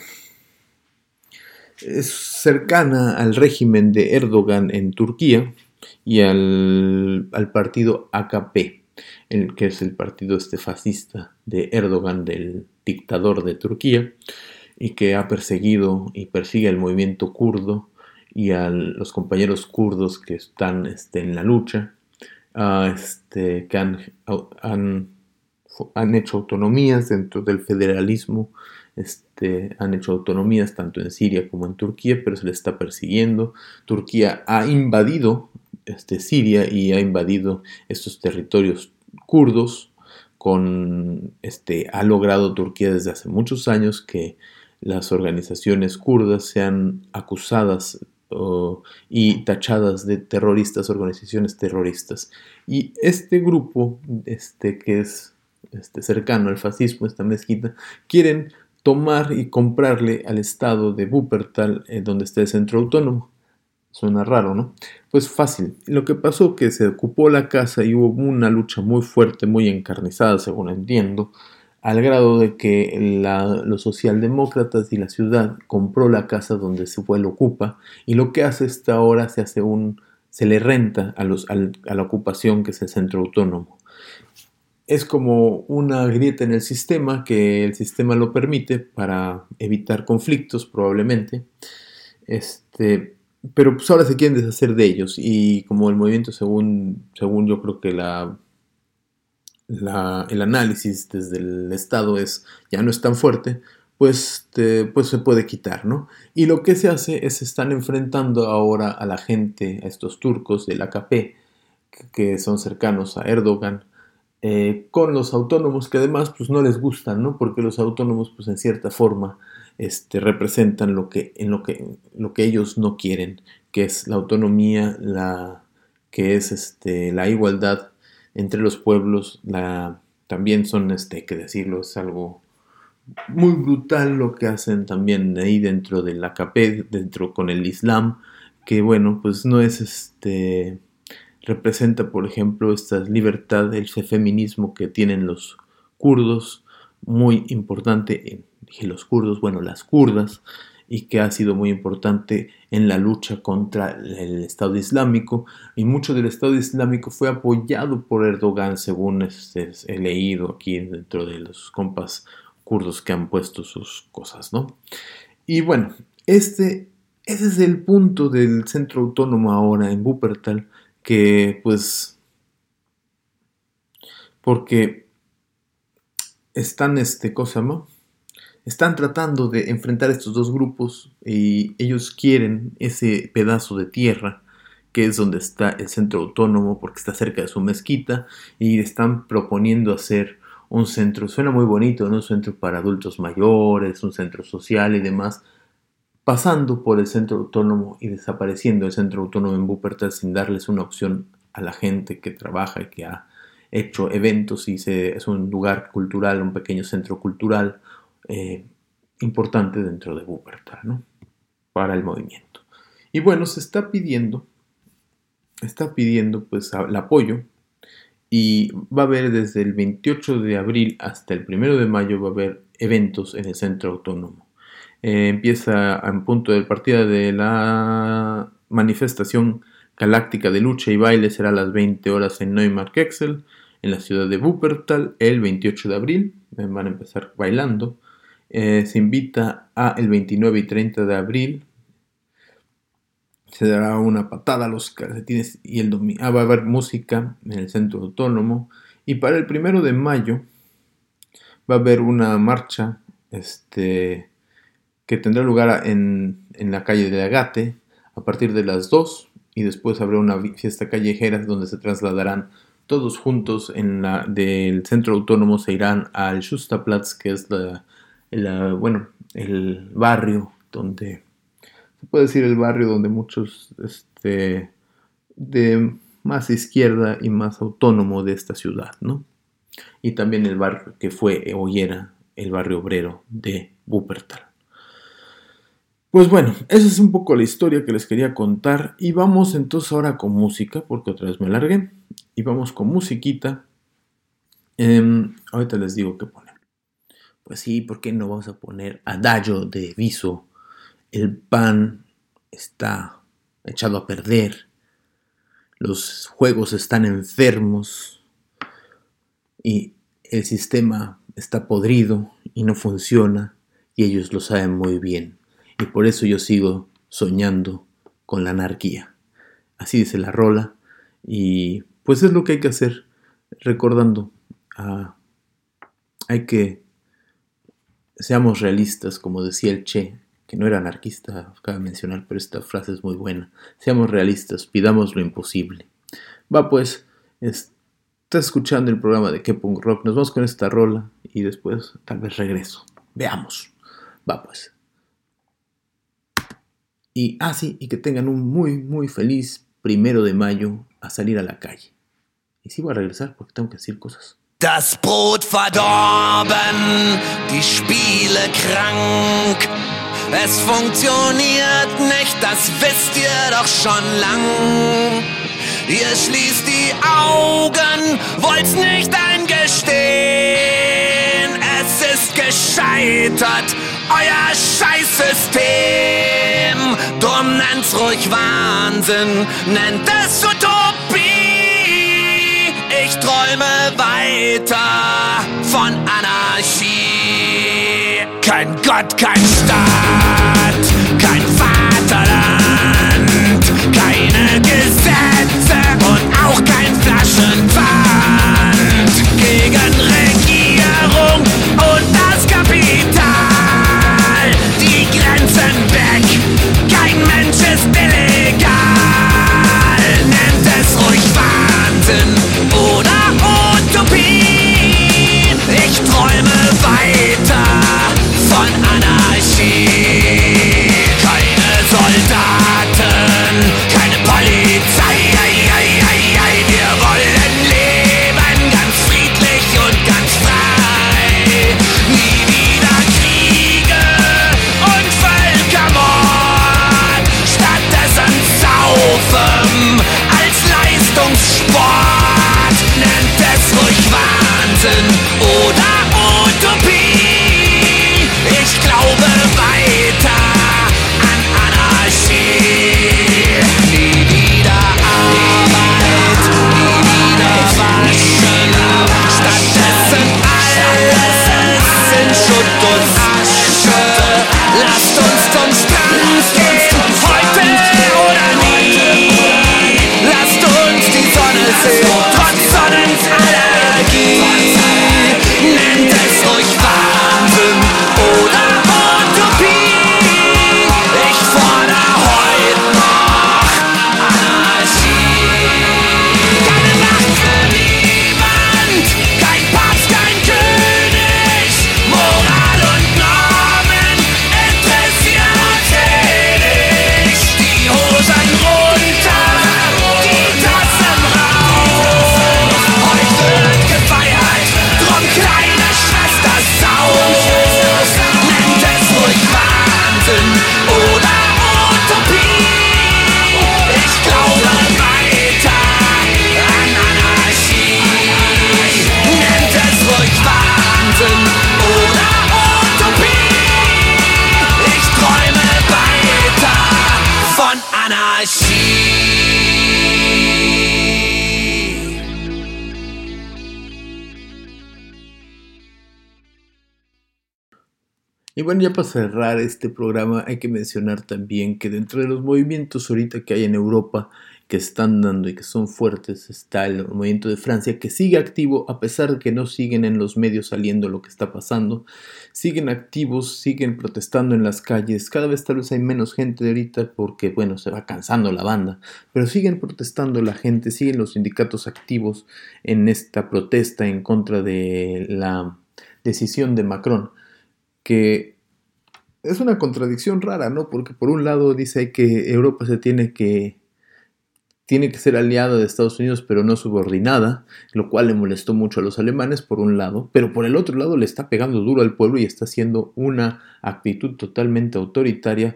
es cercana al régimen de Erdogan en Turquía y al, al partido A K P, el, que es el partido este fascista de Erdogan, del dictador de Turquía, y que ha perseguido y persigue al movimiento kurdo y a los compañeros kurdos que están este, en la lucha. Uh, este, que han, han, han hecho autonomías dentro del federalismo, este, han hecho autonomías tanto en Siria como en Turquía, pero se les está persiguiendo. Turquía ha invadido este, Siria y ha invadido estos territorios kurdos, con, este, ha logrado Turquía desde hace muchos años que las organizaciones kurdas sean acusadas Uh, y tachadas de terroristas, organizaciones terroristas. Y este grupo, este, que es este, cercano al fascismo, esta mezquita, quieren tomar y comprarle al estado de Wuppertal, eh, donde está el centro autónomo. Suena raro, ¿no? Pues fácil. Lo que pasó es que se ocupó la casa y hubo una lucha muy fuerte, muy encarnizada, según entiendo, al grado de que la, los socialdemócratas y la ciudad compró la casa donde se fue, lo ocupa, y lo que hace esta ahora se hace un, se le renta a, los, a, a la ocupación, que es el centro autónomo. Es como una grieta en el sistema, que el sistema lo permite para evitar conflictos probablemente, este, pero pues ahora se quieren deshacer de ellos, y como el movimiento, según, según yo creo que la La, el análisis desde el Estado es, ya no es tan fuerte, pues, te, pues se puede quitar, ¿no? Y lo que se hace es, se están enfrentando ahora a la gente, a estos turcos del A K P, que, que son cercanos a Erdogan, eh, con los autónomos, que además pues no les gustan, ¿no? Porque los autónomos, pues en cierta forma, este, representan lo que, en lo que, lo que ellos no quieren, que es la autonomía, la, que es este, la igualdad entre los pueblos. La, también son, este, hay que decirlo, es algo muy brutal lo que hacen también ahí dentro del A K P, dentro con el Islam, que bueno, pues no es este, representa por ejemplo esta libertad, el feminismo que tienen los kurdos, muy importante, dije los kurdos, bueno, las kurdas, y que ha sido muy importante en la lucha contra el Estado Islámico, y mucho del Estado Islámico fue apoyado por Erdogan, según este, he leído aquí dentro de los compas kurdos que han puesto sus cosas, ¿no? Y bueno, este, ese es el punto del centro autónomo ahora en Wuppertal, que pues, porque están, este, cosa, ¿no? Están tratando de enfrentar estos dos grupos y ellos quieren ese pedazo de tierra que es donde está el centro autónomo, porque está cerca de su mezquita, y están proponiendo hacer un centro, suena muy bonito, ¿no? Un centro para adultos mayores, un centro social y demás, pasando por el centro autónomo y desapareciendo el centro autónomo en Wuppertal sin darles una opción a la gente que trabaja y que ha hecho eventos y se, es un lugar cultural, un pequeño centro cultural eh, importante dentro de Wuppertal, ¿no? Para el movimiento. Y bueno, se está pidiendo, está pidiendo pues el apoyo. Y va a haber desde el veintiocho de abril hasta el primero de mayo va a haber eventos en el centro autónomo. Eh, empieza en punto de partida de la manifestación galáctica de lucha y baile, será a las veinte horas en Neumarkt-Exel, en la ciudad de Wuppertal, el veintiocho de abril. Van a empezar bailando. Eh, se invita a el veintinueve y treinta de abril. Se dará una patada a los calcetines y el domingo ah, va a haber música en el centro autónomo. Y para el primero de mayo va a haber una marcha este, que tendrá lugar en, en la calle de Agate a partir de las dos, y después habrá una fiesta callejera donde se trasladarán todos juntos en la, del centro autónomo, se irán al Schusterplatz, que es la, la, bueno, el barrio donde... Se puede decir el barrio donde muchos este, de más izquierda y más autónomo de esta ciudad, ¿no? Y también el barrio que fue o era el barrio obrero de Wuppertal. Pues bueno, esa es un poco la historia que les quería contar. Y vamos entonces ahora con música, porque otra vez me alargué. Y vamos con musiquita. Eh, ahorita les digo qué poner. Pues sí, ¿por qué no vamos a poner Adagio de Viso? El pan está echado a perder, los juegos están enfermos y el sistema está podrido y no funciona, y ellos lo saben muy bien, y por eso yo sigo soñando con la anarquía. Así dice la rola, y pues es lo que hay que hacer, recordando, uh, hay que seamos realistas, como decía el Che, que no era anarquista, acabo de mencionar, pero esta frase es muy buena. Seamos realistas, pidamos lo imposible. Va pues, estás escuchando el programa de K-Punk Rock, nos vamos con esta rola y después tal vez regreso. Veamos. Va pues. Y, ah sí, y que tengan un muy, muy feliz primero de mayo a salir a la calle. Y sí voy a regresar porque tengo que decir cosas. Das Brot verdorben, die Spiele krank. Es funktioniert nicht, das wisst ihr doch schon lang. Ihr schließt die Augen, wollt's nicht eingestehen. Es ist gescheitert, euer Scheißsystem. Drum nennt's ruhig Wahnsinn, nennt es Utopie. Ich träume weiter von Anarchie. Kein Gott, kein Staat, kein Vaterland, keine Gesetze und auch kein Flaschenpfand. Gegen Regierung und das Kapital. Vernichtungssport, nennt es ruhig Wahnsinn oder Utopie. Ich glaube weiter an Anarchie. Nie wieder Arbeit, nie wieder Waschen, stattdessen alles in Schutt und Asche. Lasst uns zum Strand gehen, heute oder nie. Lasst uns die Sonne sehen, trotz Sonnenallergie. Nennt es ruhig Wahnsinn oder Utopie. Ich fordere heute noch Anarchie. Keine Macht für niemand, kein Papst, kein König. Moral und Normen interessieren uns wenig. Die Hosen runter, die Tassen raus. Heute wird gefeiert, drum kleine Schwester saus. Nennt es ruhig Wahnsinn oder Utopie. Ich glaube weiter an Anarchie. Nennt es ruhig Wahnsinn oder Utopie. Ich träume weiter von Anarchie. Y bueno, ya para cerrar este programa hay que mencionar también que dentro de los movimientos ahorita que hay en Europa que están dando y que son fuertes está el movimiento de Francia, que sigue activo a pesar de que no siguen en los medios saliendo lo que está pasando. Siguen activos, siguen protestando en las calles. Cada vez tal vez hay menos gente de ahorita porque, bueno, se va cansando la banda. Pero siguen protestando la gente, siguen los sindicatos activos en esta protesta en contra de la decisión de Macron, que es una contradicción rara, ¿no? Porque por un lado dice que Europa se tiene que tiene que ser aliada de Estados Unidos, pero no subordinada, lo cual le molestó mucho a los alemanes por un lado, pero por el otro lado le está pegando duro al pueblo y está haciendo una actitud totalmente autoritaria,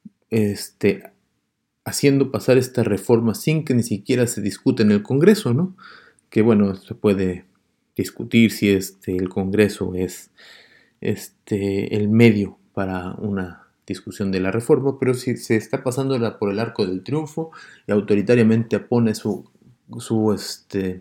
este, haciendo pasar esta reforma sin que ni siquiera se discute en el Congreso, ¿no? Que bueno, se puede discutir si este, el Congreso es este, el medio para una discusión de la reforma, pero si se está pasando por el arco del triunfo y autoritariamente pone su, su, este,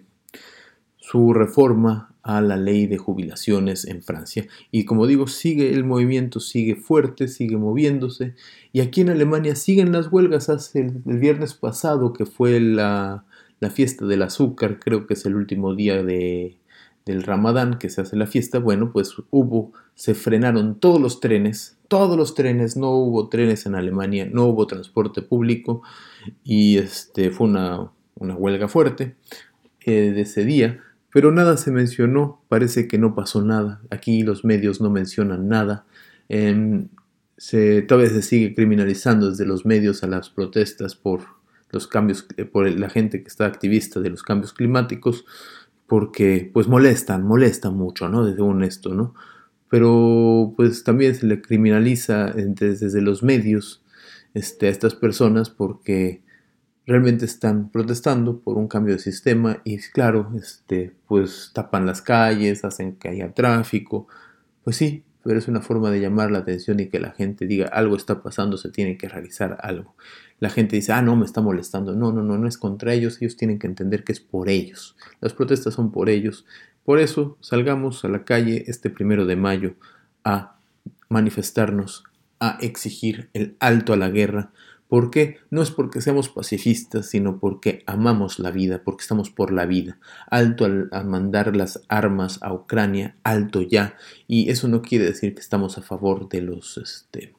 su reforma a la ley de jubilaciones en Francia. Y como digo, sigue el movimiento, sigue fuerte, sigue moviéndose. Y aquí en Alemania siguen las huelgas. Hace el, el viernes pasado, que fue la, la fiesta del azúcar, creo que es el último día de... del Ramadán, que se hace la fiesta, bueno, pues hubo, se frenaron todos los trenes, todos los trenes, no hubo trenes en Alemania, no hubo transporte público, y este, fue una, una huelga fuerte eh, de ese día, pero nada se mencionó, parece que no pasó nada, aquí los medios no mencionan nada, eh, se, todavía se sigue criminalizando desde los medios a las protestas por los cambios, eh, por la gente que está activista de los cambios climáticos, porque pues molestan, molestan mucho, ¿no? Desde un esto, ¿no? Pero pues también se le criminaliza desde, desde los medios este, a estas personas porque realmente están protestando por un cambio de sistema y claro, este, pues tapan las calles, hacen que haya tráfico, pues sí, pero es una forma de llamar la atención y que la gente diga algo está pasando, se tiene que realizar algo. La gente dice, ah, no, me está molestando. No, no, no, no es contra ellos. Ellos tienen que entender que es por ellos. Las protestas son por ellos. Por eso salgamos a la calle este primero de mayo a manifestarnos, a exigir el alto a la guerra. ¿Por qué? No es porque seamos pacifistas, sino porque amamos la vida, porque estamos por la vida. Alto al, a mandar las armas a Ucrania, alto ya. Y eso no quiere decir que estamos a favor de los... Este,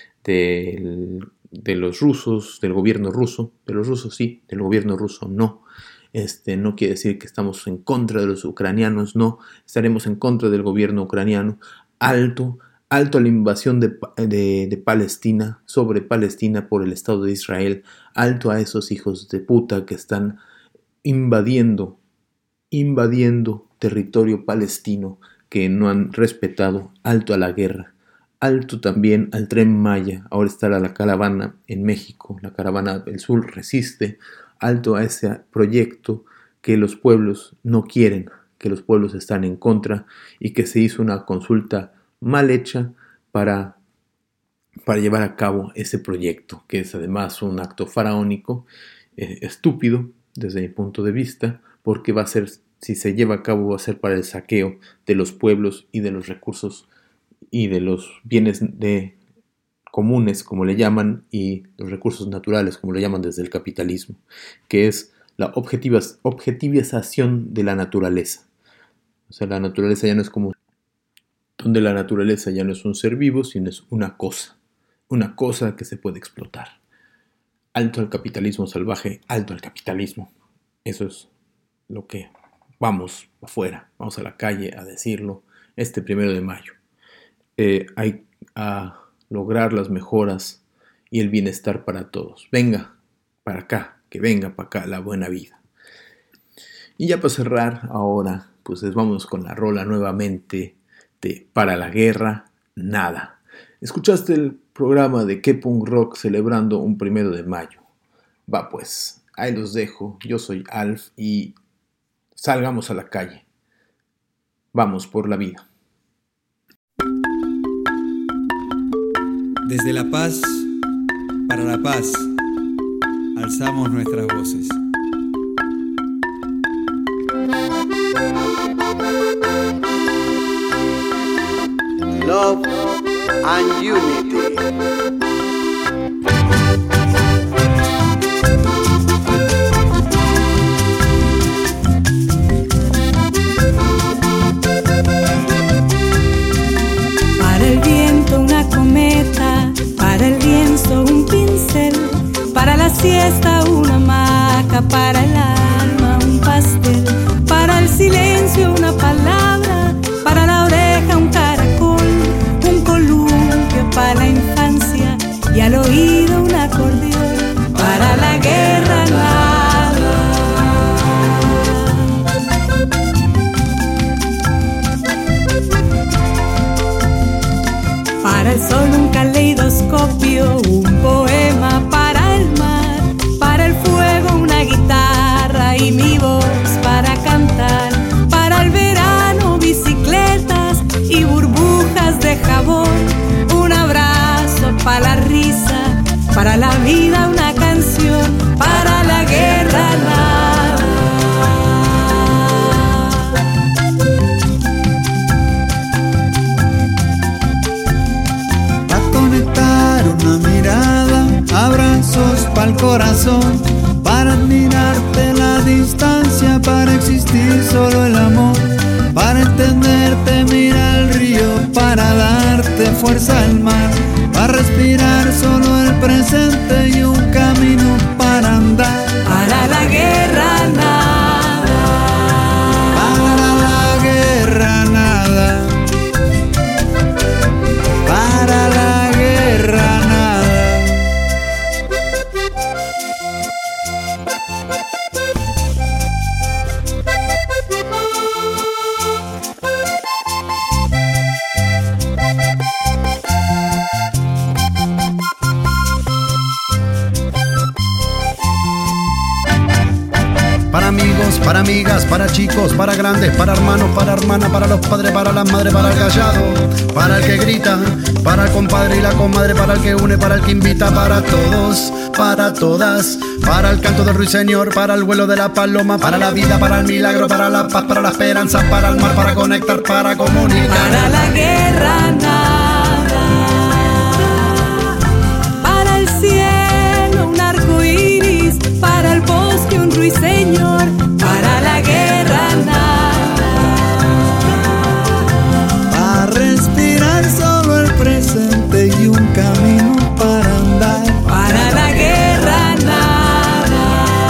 del... de los rusos, del gobierno ruso, de los rusos sí, del gobierno ruso no. Este, no quiere decir que estamos en contra de los ucranianos, no. Estaremos en contra del gobierno ucraniano. Alto, alto a la invasión de, de, de Palestina, sobre Palestina por el Estado de Israel. Alto a esos hijos de puta que están invadiendo, invadiendo territorio palestino que no han respetado. Alto a la guerra. Alto también al Tren Maya, ahora está la caravana en México, la caravana del sur resiste, alto a ese proyecto que los pueblos no quieren, que los pueblos están en contra y que se hizo una consulta mal hecha para, para llevar a cabo ese proyecto, que es además un acto faraónico, eh, estúpido desde mi punto de vista, porque va a ser, si se lleva a cabo, va a ser para el saqueo de los pueblos y de los recursos y de los bienes de comunes, como le llaman, y los recursos naturales, como le llaman desde el capitalismo, que es la objetivas, objetivización de la naturaleza. O sea, la naturaleza ya no es como, donde la naturaleza ya no es un ser vivo, sino es una cosa, una cosa que se puede explotar. Alto al capitalismo salvaje, alto al capitalismo. Eso es lo que vamos afuera, vamos a la calle a decirlo este primero de mayo. Eh, hay a lograr las mejoras y el bienestar para todos. Venga para acá, que venga para acá la buena vida. Y ya para cerrar ahora, pues vamos con la rola nuevamente de Para la Guerra, Nada. Escuchaste el programa de Que Punk Rock celebrando un primero de mayo. Va pues, ahí los dejo. Yo soy Alf y salgamos a la calle. Vamos por la vida. Desde La Paz, para la paz, alzamos nuestras voces. Love and unity. Para el viento una cometa, para el lienzo un pincel, para la siesta una hamaca, para el alma un pastel, para el silencio una palabra, para la oreja un caracol, un columpio para la infancia y al oído un acordeón, para la guerra nada. Para el sol un caleidoscopio, un poema para el mar, para el fuego una guitarra y mi voz para cantar, para el verano bicicletas y burbujas de jabón, un abrazo para la risa, para la vida una canción, para la guerra nada. Una mirada, abrazos pa'l corazón, para admirarte la distancia, para existir solo el amor, para entenderte mira el río, para darte fuerza al mar, para respirar solo el presente y un camino para andar. Para la guerra nada. Para la guerra nada. Para la guerra nada. Para amigos, para amigas, para chicos, para grandes, para hermanos, para hermanas, para los padres, para las madres, para el callado, para el que grita, para el compadre y la comadre, para el que une, para el que invita, para todos, para todas, para el canto del ruiseñor, para el vuelo de la paloma, para la vida, para el milagro, para la paz, para la esperanza, para el mar, para conectar, para comunicar. Para la guerra nada. Para el cielo un arco iris, para el bosque un ruiseñor, para la guerra nada. Para respirar solo el presente y un camino para andar. Para la guerra nada.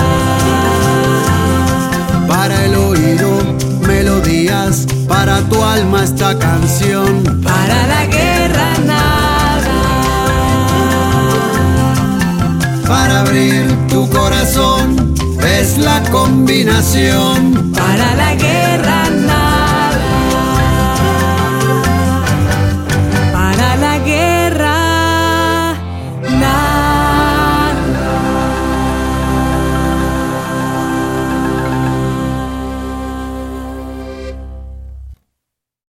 Para el oído, melodías, para tu alma esta canción. Para la guerra nada. Para abrir tu corazón, es la combinación. Para la guerra nada.